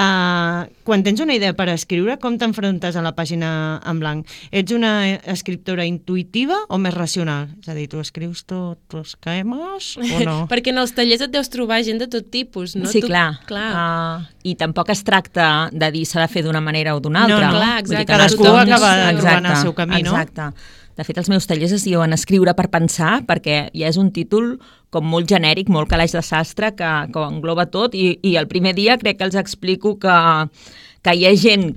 quan tens una idea per escriure, com t'enfrontes a la pàgina en blanc? Ets una escriptora intuïtiva o més racional? És a dir, tu escrius tots els esquemes o no? Perquè en els tallers et deus trobar gent de tot tipus, no? Sí, clar. I tampoc es tracta de dir s'ha de fer d'una manera o d'una altra. No, clar, exacte. Cadascú acaba trobant el seu camí, no? Exacte. De fet, els meus tallers es diuen Escriure per pensar, perquè ja és un títol com molt genèric, molt calaix de sastre, que ho engloba tot, i el primer dia crec que els explico que hi ha gent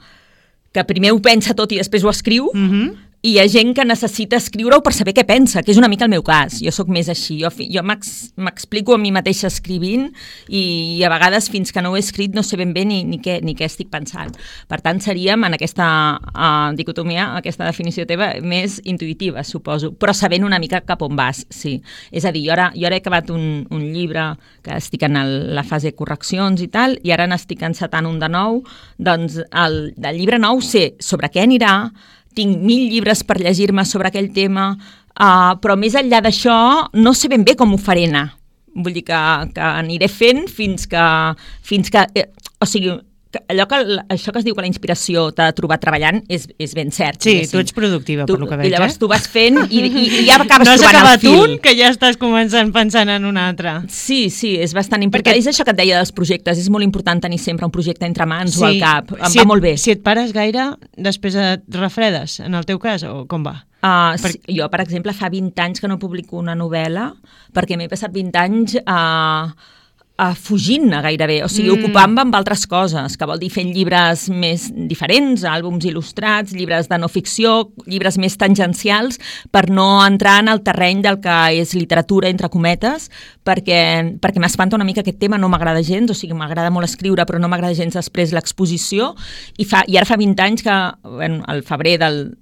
que primer ho pensa tot i després ho escriu, i hi ha gent que necessita escriure-ho per saber què pensa, que és una mica el meu cas. Jo sóc més així. Jo m'explico a mi mateixa escrivint i a vegades fins que no ho he escrit no sé ben bé ni què estic pensant. Per tant, seríem en aquesta dicotomia, aquesta definició teva, més intuïtiva, suposo, però sabent una mica cap on vas, sí. És a dir, jo ara he acabat un llibre que estic en la fase de correccions i tal, i ara n'estic encetant un de nou, doncs del llibre nou sé sobre què anirà, tinc 1000 llibres per llegir-me sobre aquell tema, però més enllà d'això no sé ben bé com ho faré anar. Vull dir que aniré fent fins que o sigui, això que es diu que la inspiració t'ha trobat treballant és ben cert. Sí, tu ets productiva, per lo que veig. I llavors tu vas fent i ja acabes trobant el fil. No has acabat un, que ja estàs començant pensant en un altre. Sí, és bastant important. És això que et deia dels projectes, és molt important tenir sempre un projecte entre mans o al cap. Em va molt bé. Si et pares gaire, després et refredes, en el teu cas, o com va? Jo, per exemple, fa 20 anys que no publico una novel·la, perquè m'he passat 20 anys fugint-ne gairebé, o sigui, ocupant-me amb altres coses, que vol dir fent llibres més diferents, àlbums il·lustrats, llibres de no ficció, llibres més tangencials, per no entrar en el terreny del que és literatura, entre cometes, perquè m'espanta una mica aquest tema, no m'agrada gens, o sigui, m'agrada molt escriure, però no m'agrada gens després l'exposició, i ara fa 20 anys que, bueno, el febrer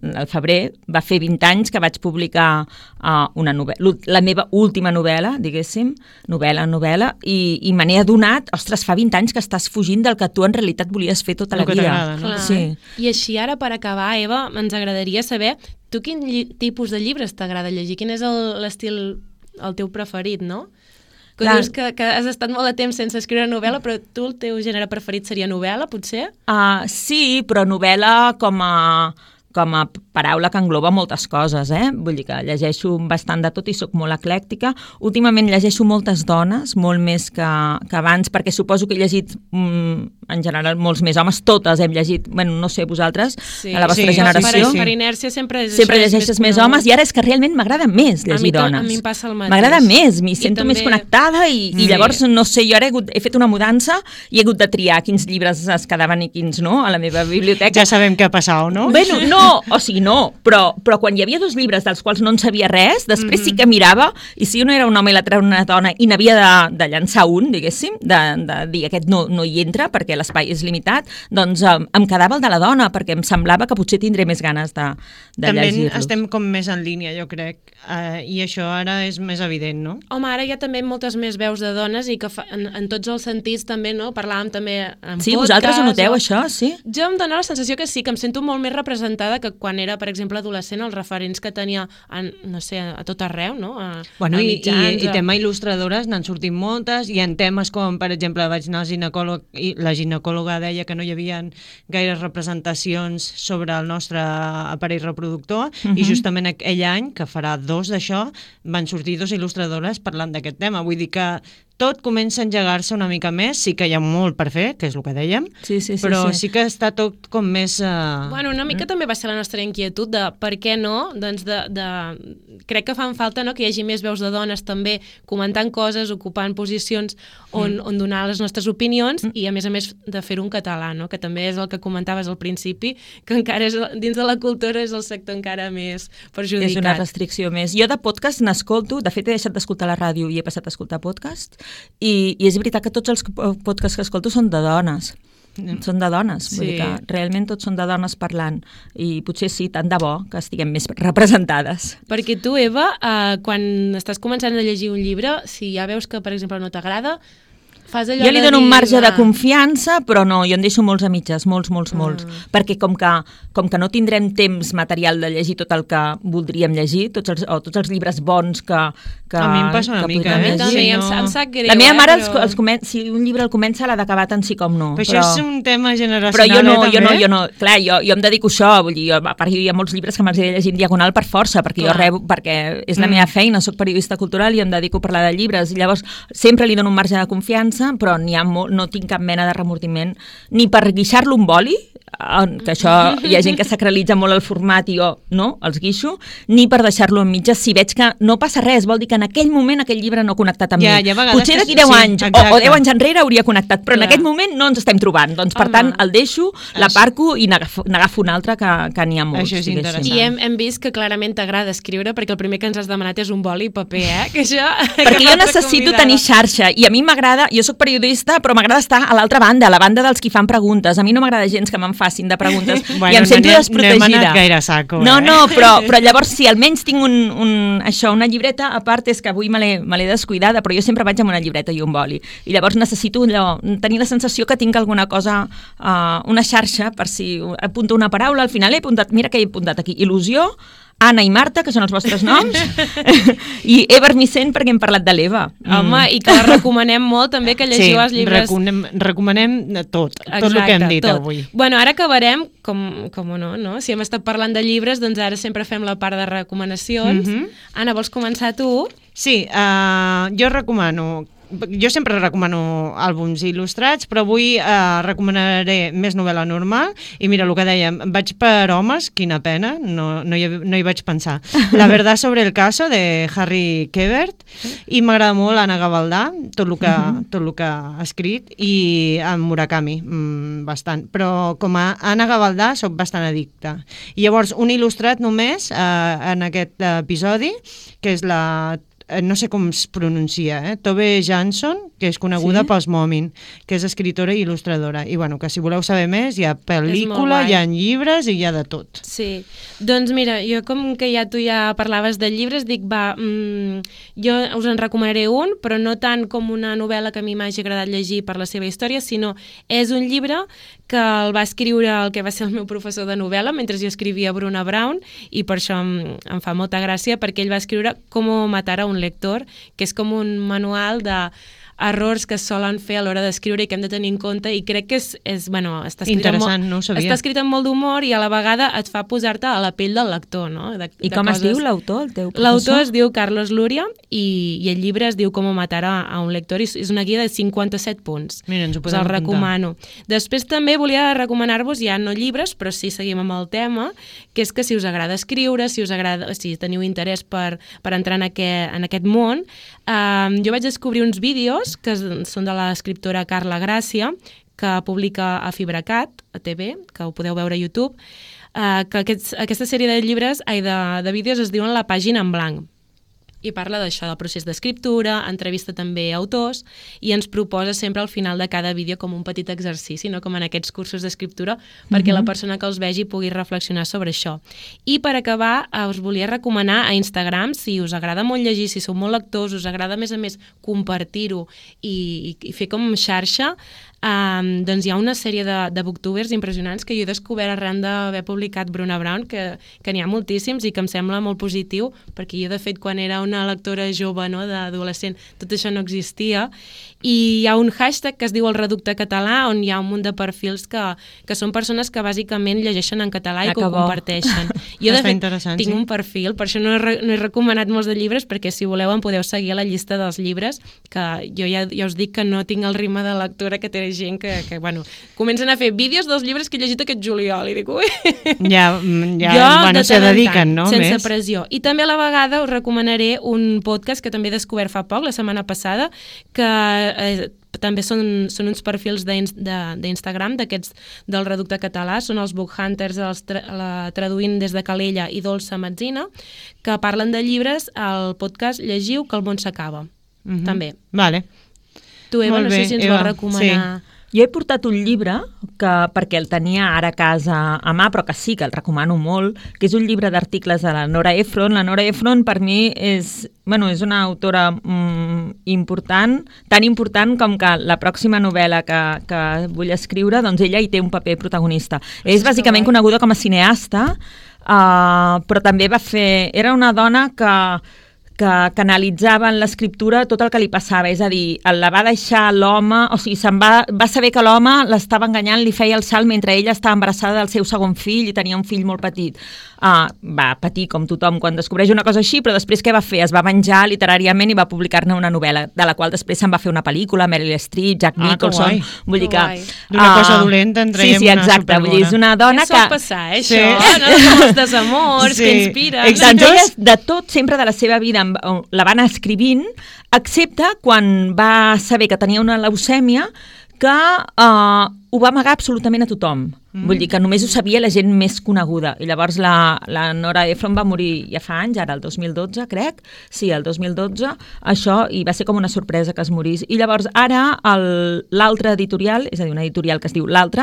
va fer 20 anys que vaig publicar una novel·la, la meva última novel·la, diguéssim, novel·la, i me n'he adonat, ostres, fa 20 anys que estàs fugint del que tu en realitat volies fer tota la vida. No? Sí. I així ara, per acabar, Eva, ens agradaria saber, tu quin tipus de llibres t'agrada llegir? Quin és l'estil, el teu preferit, no? Que dius que has estat molt de temps sense escriure novel·la, però tu el teu gènere preferit seria novel·la, potser? Sí, però novel·la com a paraula que engloba moltes coses, Vull dir que llegeixo bastant de tot i sóc molt eclèctica. Últimament llegeixo moltes dones, molt més que abans, perquè suposo que he llegit en general molts més homes, totes hem llegit, bueno, no sé, vosaltres, a la vostra generació. Per inèrcia sempre llegeixes més homes, i ara és que realment m'agrada més llegir dones. A mi em passa el mateix. M'agrada més, m'hi sento més connectada i llavors, no sé, jo ara he fet una mudança i he hagut de triar quins llibres es quedaven i quins no a la meva biblioteca. Ja sabem què ha passat, no? Bueno, no, però quan hi havia 2 llibres dels quals no en sabia res, després sí que mirava, i si un era un home i l'altre era una dona i n'havia de llançar un, diguéssim, de dir aquest no hi entra perquè l'espai és limitat, doncs em quedava el de la dona, perquè em semblava que potser tindré més ganes de llegir-los. També estem com més en línia, jo crec, i això ara és més evident, no? Home, ara hi ha també moltes més veus de dones i que en tots els sentits també, no? Parlàvem també en sí, podcast. Vosaltres ho noteu, això, sí? Jo em dóna la sensació que sí, que em sento molt més representada que quan era, per exemple, adolescent, els referents que tenia, no sé, a tot arreu, no? I tema il·lustradores n'han sortit moltes, i en temes com, per exemple, vaig anar al ginecòleg i la ginecòloga deia que no hi havia gaires representacions sobre el nostre aparell reproductor, i justament aquell any, que farà 2 d'això, van sortir 2 il·lustradores parlant d'aquest tema. Vull dir que tot comença a engegar-se una mica més, sí que hi ha molt per fer, que és el que dèiem, però sí que està tot com més... Bueno, una mica també va ser la nostra inquietud de per què no, doncs crec que fan falta que hi hagi més veus de dones també comentant coses, ocupant posicions on donar les nostres opinions i a més de fer-ho en català, no? Que també és el que comentaves al principi, que encara és, dins de la cultura és el sector encara més perjudicat. És una restricció més. Jo de podcast n'escolto, de fet he deixat d'escoltar la ràdio i he passat a escoltar podcast, i és veritat que tots els podcasts que escolto són de dones. Són de dones, vull dir que realment tots són de dones parlant, i potser sí, tant de bo que estiguem més representades. Perquè tu, Eva, quan estàs començant a llegir un llibre, si ja veus que, per exemple, no t'agrada, fas allò jo li dono un marge de confiança, però no, jo en deixo molts a mitges, molts, perquè com que no tindrem temps material de llegir tot el que voldríem llegir, tots els llibres bons que a mi em passa una mica, també, em sap greu. La meva mare, si un llibre el comença, l'ha d'acabar tant sí com no. Però això és un tema generacional, però jo no, clar, jo em dedico a això, vull dir, a part hi ha molts llibres que me'ls he de llegir en diagonal per força, perquè perquè és la meva feina, soc periodista cultural i em dedico a parlar de llibres, i llavors sempre li dono un marge de confiança, però no tinc cap mena de remordiment ni per guixar-lo un boli, que això hi ha gent que sacralitza molt el format i jo no, els guixo, ni per deixar-lo en mitges si veig que no passa res, vol dir que en aquell moment aquell llibre no ha connectat amb mi. Potser d'aquí 10 anys o 10 anys enrere hauria connectat, però en aquest moment no ens estem trobant, doncs per tant el deixo, l'aparco i n'agafo un altre que n'hi ha molts. Això és interessant. I hem vist que clarament t'agrada escriure, perquè el primer que ens has demanat és un boli i paper, que això... Perquè jo necessito tenir xarxa, i a mi m'agrada, jo soc periodista, però m'agrada estar a l'altra banda, a la banda dels qui fan preguntes. A mi no m'agrada gens que me'n facin de preguntes, i em sento desprotegida. No hem anat gaire a saco. No, però llavors si almenys tinc una llibreta, a part és que avui me l'he descuidada, però jo sempre vaig amb una llibreta i un boli, i llavors necessito tenir la sensació que tinc alguna cosa, una xarxa, per si apunto una paraula, al final he apuntat, mira que he apuntat aquí, il·lusió, Anna i Marta, que són els vostres noms, i Eva Armicent, perquè hem parlat de l'Eva. Home, i que la recomanem molt també, que llegiu els llibres. Sí, recomanem tot el que hem dit avui. Bueno, ara acabarem, com no? Si hem estat parlant de llibres, doncs ara sempre fem la part de recomanacions. Anna, vols començar tu? Sí, jo sempre recomano àlbums il·lustrats, però avui recomanaré més novel·la normal, i mira, el que dèiem, vaig per homes, quina pena, no hi vaig pensar. La verdad sobre el caso, de Harry Quebert, i m'agrada molt Anna Gavaldà, tot el que ha escrit, i en Murakami, bastant. Però com a Anna Gavaldà soc bastant addicta. I llavors, un il·lustrat només en aquest episodi, que és no sé com es pronuncia, Tove Jansson, que és coneguda pels Moomin, que és escritora i il·lustradora. I bueno, que si voleu saber més, hi ha pel·lícula, hi ha llibres i hi ha de tot. Sí, doncs mira, jo com que tu ja parlaves de llibres, dic, jo us en recomanaré un, però no tant com una novel·la que a mi m'hagi agradat llegir per la seva història, sinó és un llibre que el va escriure el que va ser el meu professor de novel·la mentre jo escrivia Bruna Brown, i per això em fa molta gràcia, perquè ell va escriure Com matar a un lector, que és com un manual de errors que solen fer a l'hora d'escriure i que hem de tenir en compte, i crec que està interessant, no ho sabia. Està escrit amb molt d'humor i a la vegada et fa posar-te a la pell del lector, no? I com es diu l'autor, el teu professor? L'autor es diu Carlos Luria i el llibre es diu Com matar a un lector, i és una guia de 57 punts. Mira, ens ho podem el apuntar. Recomano. Després també volia recomanar-vos, ja no llibres, però sí seguim amb el tema, que és que si us agrada escriure, si teniu interès per entrar en aquest món, jo vaig descobrir uns vídeos que són de l'escriptora Carla Gràcia, que publica a Fibracat, a TV, que ho podeu veure a YouTube, que aquesta sèrie de llibres, de vídeos es diuen La pàgina en blanc. I parla d'això, del procés d'escriptura, entrevista també a autors, i ens proposa sempre al final de cada vídeo com un petit exercici, no? Com en aquests cursos d'escriptura, perquè la persona que els vegi pugui reflexionar sobre això. I per acabar, us volia recomanar a Instagram, si us agrada molt llegir, si sou molt lectors, us agrada a més compartir-ho i fer com xarxa, doncs hi ha una sèrie de booktubers impressionants que jo he descobert arran d'haver publicat Bruna Brown, que n'hi ha moltíssims i que em sembla molt positiu, perquè jo de fet quan era una lectora jove, no, d'adolescent, tot això no existia, i hi ha un hashtag que es diu El Reducte Català, on hi ha un munt de perfils que són persones que bàsicament llegeixen en català i que ho comparteixen. Jo de fet tinc un perfil, per això no he recomanat molts de llibres, perquè si voleu em podeu seguir a la llista dels llibres, que jo ja us dic que no tinc el ritme de lectura que té gent que comencen a fer vídeos dels llibres que he llegit aquest juliol i dic, ui! Ja se dediquen, no? Sense pressió. I també a la vegada us recomanaré un podcast que també he descobert fa poc, la setmana passada, que també són uns perfils d'Instagram d'aquests del Reducte Català, són els Book Hunters, traduint des de Calella i Dolça Metzina, que parlen de llibres al podcast Llegiu, que el món s'acaba. També. Vale. Tu, Eva, no sé si ens vols recomanar... Jo he portat un llibre perquè el tenia ara a casa a mà, però que sí, que el recomano molt, que és un llibre d'articles de la Nora Ephron. La Nora Ephron per mi és una autora important, tan important com que la pròxima novel·la que vull escriure, doncs ella hi té un paper protagonista. És bàsicament coneguda com a cineasta, però també era una dona que analitzava en l'escriptura tot el que li passava, és a dir, la va deixar l'home, o sigui, va saber que l'home l'estava enganyant, li feia el salt mentre ella estava embarassada del seu segon fill i tenia un fill molt petit. Va patir com tothom quan descobreix una cosa així, però després què va fer? Es va venjar literàriament i va publicar-ne una novel·la, de la qual després se'n va fer una pel·lícula, Meryl Streep, Jack Nicholson... Vull dir que... D'una cosa dolenta en traiem una superbona. Exacte, vull dir, és una dona que... Ja sol passar, això, no? Els desamors que inspiren. Doncs ella, de tot, sempre de la seva vida, la van escrivint, excepte quan va saber que tenia una leucèmia, que ho va amagar absolutament a tothom. Vull dir que només ho sabia la gent més coneguda. I llavors la Nora Ephron va morir ja fa anys, ara el 2012, crec. Sí, el 2012, això, i va ser com una sorpresa que es morís. I llavors ara l'altre editorial, és a dir, una editorial que es diu L'Altre,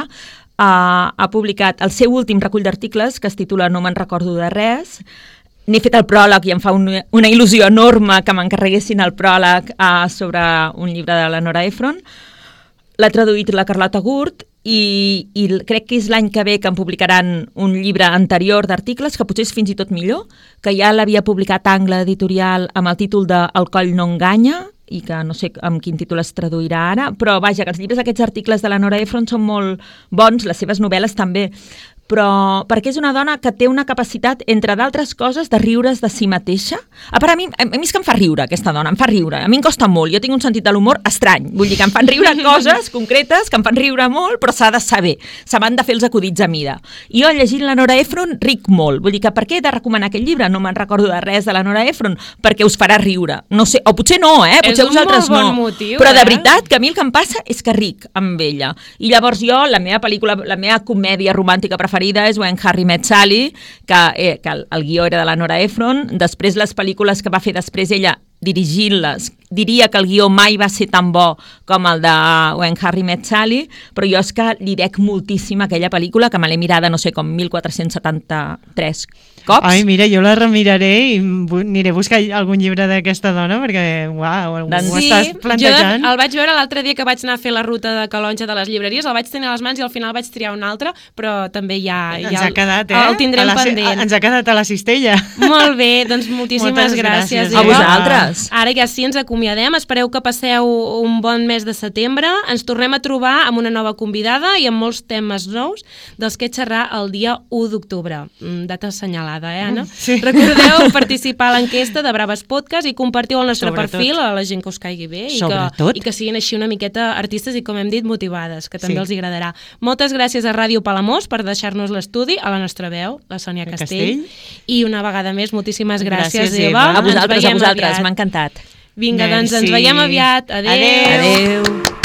ha publicat el seu últim recull d'articles que es titula No me'n recordo de res. N'he fet el pròleg i em fa una il·lusió enorme que m'encarreguessin el pròleg sobre un llibre de la Nora Ephron. L'ha traduït la Carlota Gurt i crec que és l'any que ve que em publicaran un llibre anterior d'articles, que potser és fins i tot millor, que ja l'havia publicat Angle Editorial amb el títol de El coll no enganya, i que no sé amb quin títol es traduirà ara, però vaja, que els llibres d'aquests articles de la Nora Ephron són molt bons, les seves novel·les també, però perquè és una dona que té una capacitat, entre d'altres coses, de riure's de si mateixa. A part, a mi és que em fa riure, aquesta dona, em fa riure. A mi em costa molt, jo tinc un sentit de l'humor estrany. Vull dir que em fan riure coses concretes, que em fan riure molt, però s'ha de saber. Se m'han de fer els acudits a mida. I jo, llegint la Nora Ephron, ric molt. Vull dir que per què he de recomanar aquest llibre? No me'n recordo de res de la Nora Ephron, perquè us farà riure. No sé, o potser no, potser vosaltres no. Motiu, però de veritat que a mi el que em passa és que ric amb ella. I llavors jo, la meva comèdia romàntica preferida és When Harry Met Sally, que el guió era de la Nora Ephron. Després les pel·lícules que va fer després ella dirigint-les, diria que el guió mai va ser tan bo com el de When Harry Met Sally, però jo és que li dec moltíssim aquella pel·lícula, que me l'he mirada, no sé, com 1473 cops. Ai, mira, jo la remiraré i aniré a buscar algun llibre d'aquesta dona, perquè, uau, ho estàs plantejant. Jo el vaig veure l'altre dia que vaig anar a fer la ruta de Calonja de les llibreries, el vaig tenir a les mans i al final vaig triar un altre, però també ens ha quedat, el tindrem pendent. Ens ha quedat a la cistella. Molt bé, doncs moltíssimes gràcies. A vosaltres. Gràcies. Ara ja sí, ens acomiadem. Espereu que passeu un bon mes de setembre. Ens tornem a trobar amb una nova convidada i amb molts temes nous dels que xerrar el dia 1 d'octubre. Data assenyalada, Anna? Sí. Recordeu participar a l'enquesta de Braves Podcast i compartiu el nostre Sobretot. perfil a la gent que us caigui bé i que siguin així una miqueta artistes i, com hem dit, motivades, que també els agradarà. Moltes gràcies a Ràdio Palamós per deixar-nos l'estudi, a la nostra veu, la Sònia Castell. I una vegada més, moltíssimes gràcies, Eva. A vosaltres, m'ha encantat. Vinga, doncs ens veiem aviat. Adéu. Adéu.